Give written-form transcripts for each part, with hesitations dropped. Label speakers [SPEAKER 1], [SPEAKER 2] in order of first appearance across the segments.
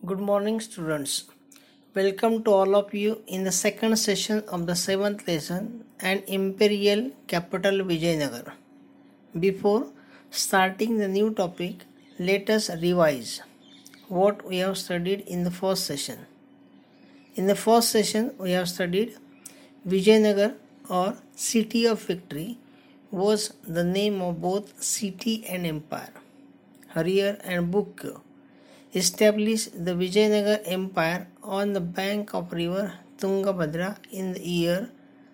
[SPEAKER 1] Good morning, students. Welcome to all of you in the second session of the seventh lesson and Imperial Capital Vijayanagar. Before starting the new topic, let us revise what we have studied in the first session. In the first session, we have studied Vijayanagar or City of Victory was the name of both city and empire. Harrier and Book established the Vijayanagar Empire on the bank of river Tungabhadra in the year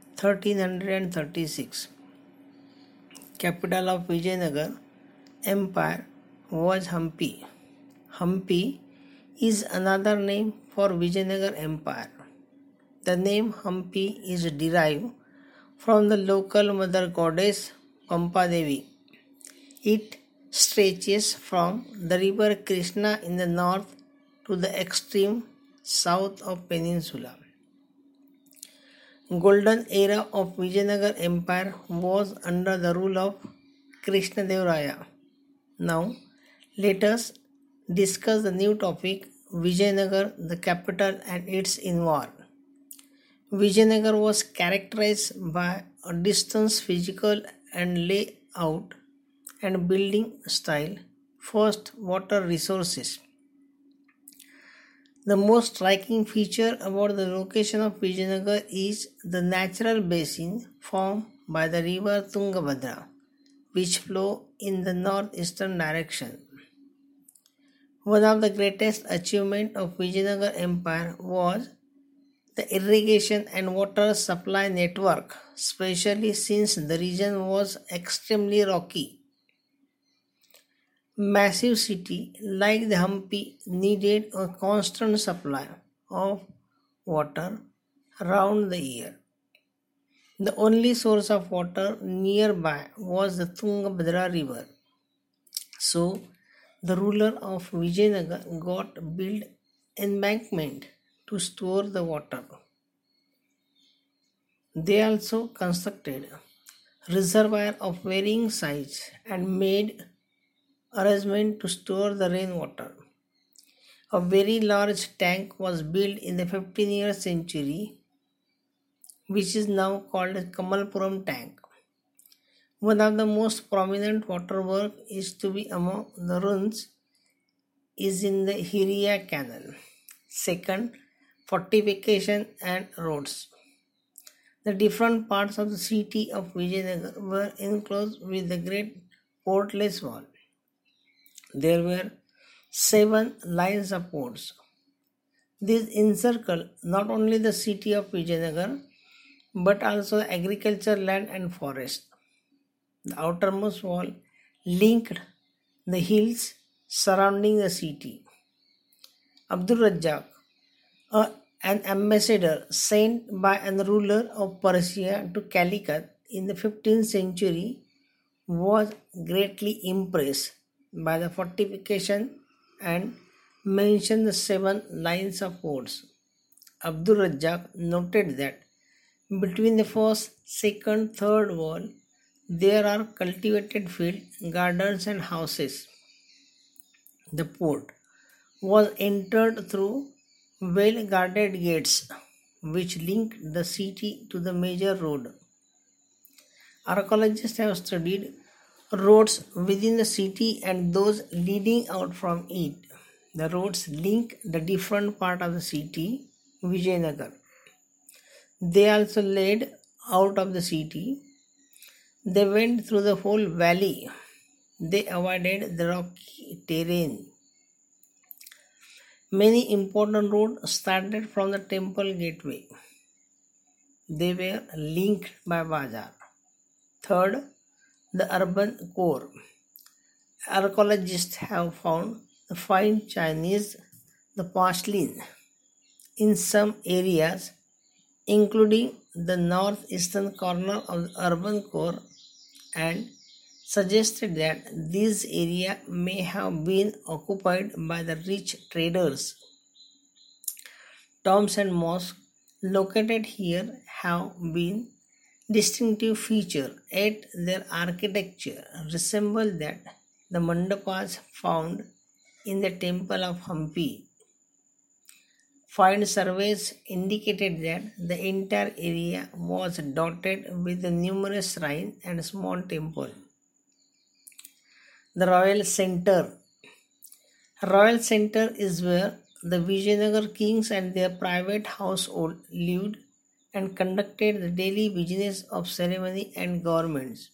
[SPEAKER 1] 1336. Capital of Vijayanagar Empire was Hampi. Hampi is another name for Vijayanagar Empire. The name Hampi is derived from the local mother goddess Pampa Devi. It stretches from the river Krishna in the north to the extreme south of peninsula. Golden era of Vijayanagar Empire was under the rule of Krishna Dev Raya. Now let us discuss the new topic Vijayanagar, the capital and its involved. Vijayanagar was characterized by a distant physical and layout and building style. First, water resources. The most striking feature about the location of Vijayanagar is the natural basin formed by the river Tungabhadra, which flow in the northeastern direction. One of the greatest achievements of Vijayanagar Empire was the irrigation and water supply network, especially since the region was extremely rocky. Massive city like the Hampi needed a constant supply of water around the year. The only source of water nearby was the Tungabhadra river. So, the ruler of Vijayanagar got built embankment to store the water. They also constructed reservoir of varying size and made arrangement to store the rainwater. A very large tank was built in the 15th century, which is now called as Kamalpuram tank. One of the most prominent waterwork is to be among the ruins is in the Hiriya canal. Second, fortification and roads. The different parts of the city of Vijayanagar were enclosed with the great portless wall. There were 7 lines of forts. These encircle not only the city of Vijayanagar but also agriculture land and forest. The outermost wall linked the hills surrounding the city. Abdul Razzaq, an ambassador sent by a ruler of Persia to Calicut in the 15th century, was greatly impressed by the fortification and mentioned the 7 lines of forts. Abdul Razzaq noted that between the first, second, third wall, there are cultivated fields, gardens and houses. The port was entered through well-guarded gates which linked the city to the major road. Archaeologists have studied roads within the city and those leading out from it. The roads link the different part of the city, Vijayanagar. They also led out of the city. They went through the whole valley. They avoided the rocky terrain. Many important roads started from the temple gateway. They were linked by bazaar. Third, the urban core. Archaeologists have found the fine Chinese, the porcelain in some areas, including the northeastern corner of the urban core, and suggested that this area may have been occupied by the rich traders. Tombs and mosques located here have been distinctive feature, yet their architecture resembles that the mandapas found in the temple of Hampi. Find surveys indicated that the entire area was dotted with numerous shrines and small temples. The Royal Center. Royal Center is where the Vijayanagar kings and their private household lived and conducted the daily business of ceremony and governments.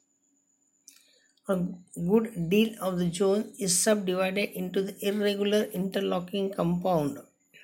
[SPEAKER 1] A good deal of the zone is subdivided into the irregular interlocking compound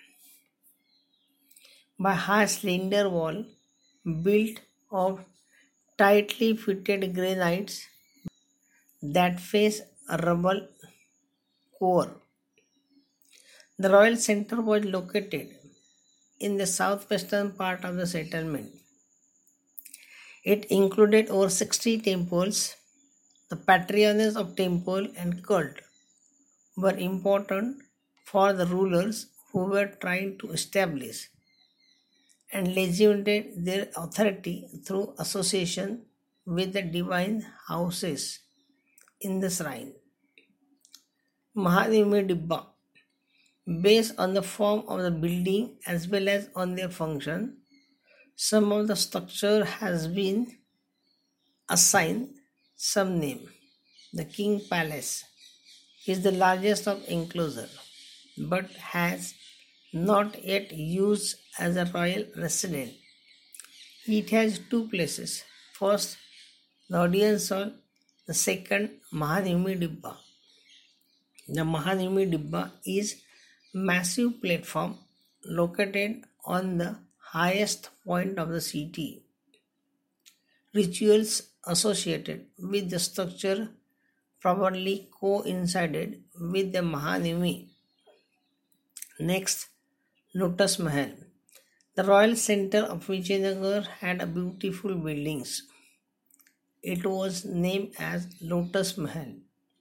[SPEAKER 1] by high slender wall built of tightly fitted granites that face a rubble core. The Royal Center was located in the southwestern part of the settlement. It included over 60 temples. The patronage of temple and cult were important for the rulers who were trying to establish and legitimate their authority through association with the divine houses in the shrine. Mahadevami Dibba. Based on the form of the building as well as on their function, some of the structure has been assigned some name. The King Palace is the largest of enclosure but has not yet used as a royal residence. It has two places. First, the audience hall. The second, Mahadevami Dibba. The Mahadevami Dibba is massive platform located on the highest point of the city. Rituals associated with the structure probably coincided with the Mahadevami. Next, Lotus Mahal. The royal center of Vijayanagar had a beautiful buildings. It was named as Lotus Mahal,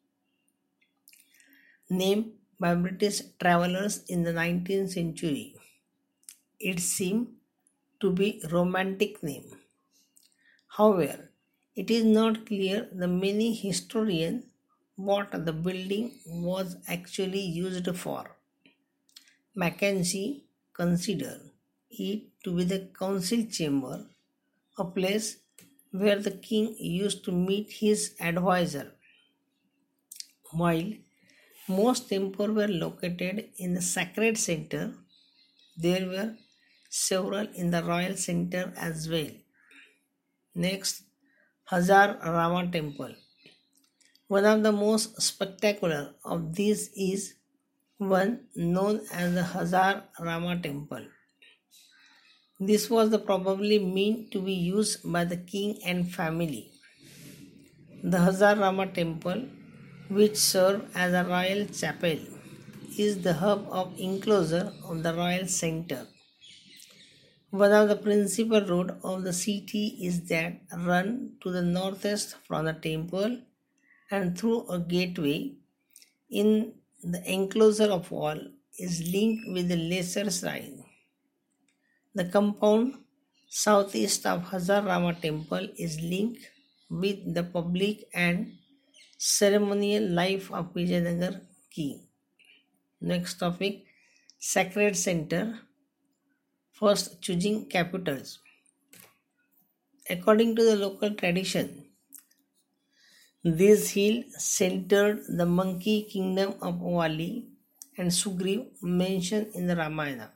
[SPEAKER 1] named by British travelers in the 19th century. It seemed to be romantic name. However, it is not clear the many historians what the building was actually used for. Mackenzie considered it to be the council chamber, a place where the king used to meet his advisor. While most temples were located in the sacred center, there were several in the royal center as well. Next, Hazar Rama Temple. One of the most spectacular of these is one known as the Hazar Rama Temple. This was probably meant to be used by the king and family. The Hazar Rama Temple, which served as a royal chapel, is the hub of enclosure of the royal center. One of the principal roads of the city is that run to the northeast from the temple and through a gateway in the enclosure of wall is linked with the lesser shrine. The compound southeast of Hazar Rama Temple is linked with the public and ceremonial life of Vijayanagar king. Next topic, Sacred Center. First, choosing capitals. According to the local tradition, this hill centered the monkey kingdom of Vali and Sugriv mentioned in the Ramayana.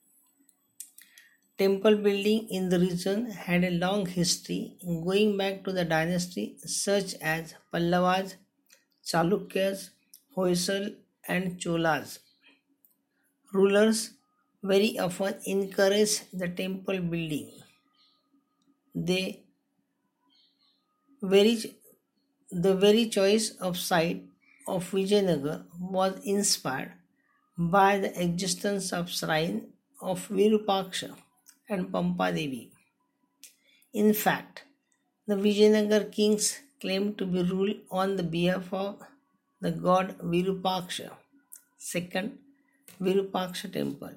[SPEAKER 1] Temple building in the region had a long history going back to the dynasty such as Pallavas, Chalukyas, Hoysal and Cholas. Rulers very often encouraged the temple building. They very The very choice of site of Vijayanagar was inspired by the existence of shrine of Virupaksha and Pampa Devi. In fact, the Vijayanagar kings claimed to be ruled on the behalf of the god Virupaksha. Second, Virupaksha temple.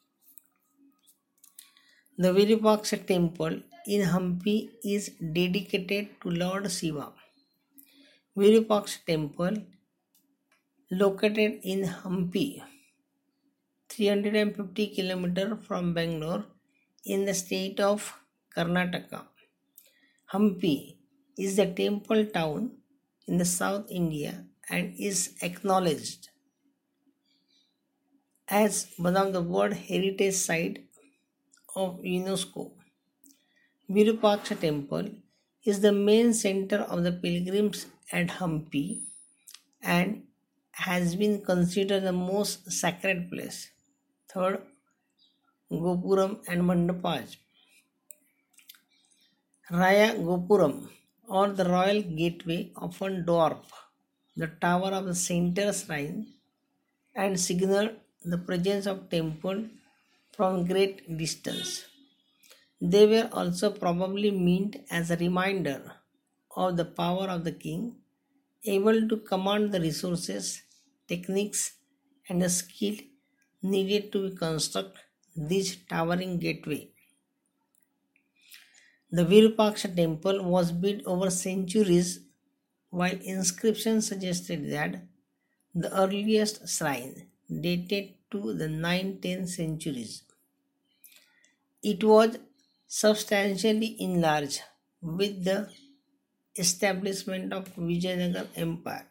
[SPEAKER 1] The Virupaksha temple in Hampi is dedicated to Lord Shiva. Virupaksha temple located in Hampi 350 kilometers from Bangalore in the state of Karnataka. Hampi is the temple town in the South India and is acknowledged as one of the World Heritage Site of UNESCO. Virupaksha Temple is the main center of the pilgrims at Hampi and has been considered the most sacred place. Third, Gopuram and Mandapaj. Raya Gopuram or the Royal Gateway often dwarf the tower of the center shrine and signal the presence of temple from great distance. They were also probably meant as a reminder of the power of the king, able to command the resources, techniques, and the skill needed to construct this towering gateway. The Virupaksha temple was built over centuries, while inscriptions suggested that the earliest shrine dated to the 9th-10th centuries. It was substantially enlarged with the establishment of Vijayanagar Empire.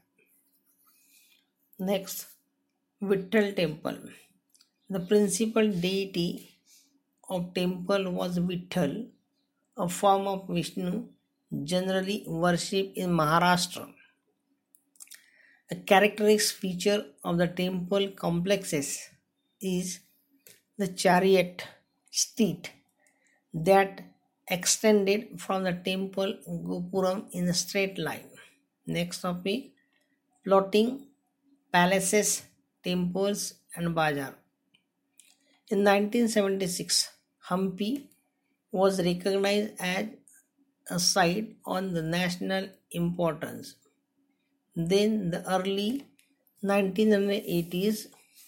[SPEAKER 1] Next, Vitthal Temple. The principal deity of temple was Vitthal, a form of Vishnu generally worshipped in Maharashtra. A characteristic feature of the temple complexes is the chariot steed that extended from the temple Gopuram in a straight line. Next topic, plotting palaces, temples and bazaar. In 1976, Hampi was recognized as a site on the national importance. Then the early 1980s,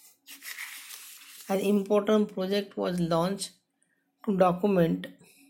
[SPEAKER 1] an important project was launched to document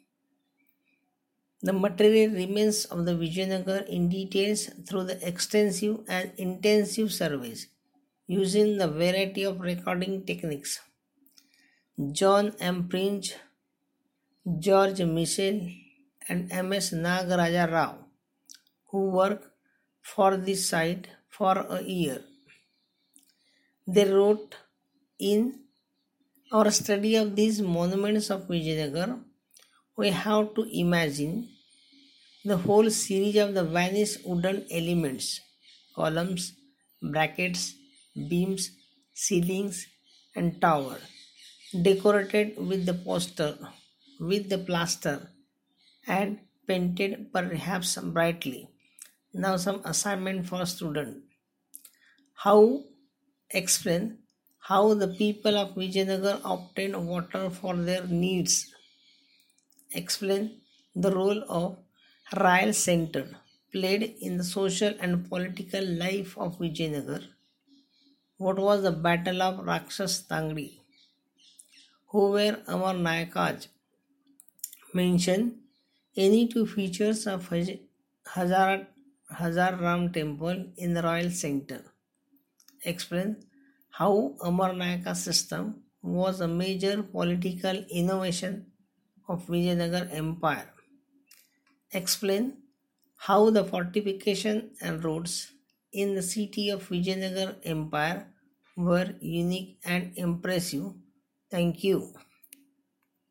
[SPEAKER 1] the material remains of the Vijayanagar in details through the extensive and intensive surveys using the variety of recording techniques. John M. Prince, George Michel, and M.S. Nagaraja Rao, who worked for this site for a year. They wrote, in our study of these monuments of Vijayanagar, we have to imagine the whole series of the vanished wooden elements, columns, brackets, beams, ceilings, and tower, decorated with the plaster, and painted perhaps brightly. Now some assignment for student. How explain how the people of Vijayanagar obtained water for their needs. Explain the role of Royal Center played in the social and political life of Vijayanagar. What was the Battle of Rakshas Tangdi? Who were Amar Nayakas? Mention any two features of Hazar Ram temple in the Royal Center. Explain how Amar Nayaka system was a major political innovation of Vijayanagar Empire. Explain how the fortification and roads in the city of Vijayanagar Empire were unique and impressive. Thank you.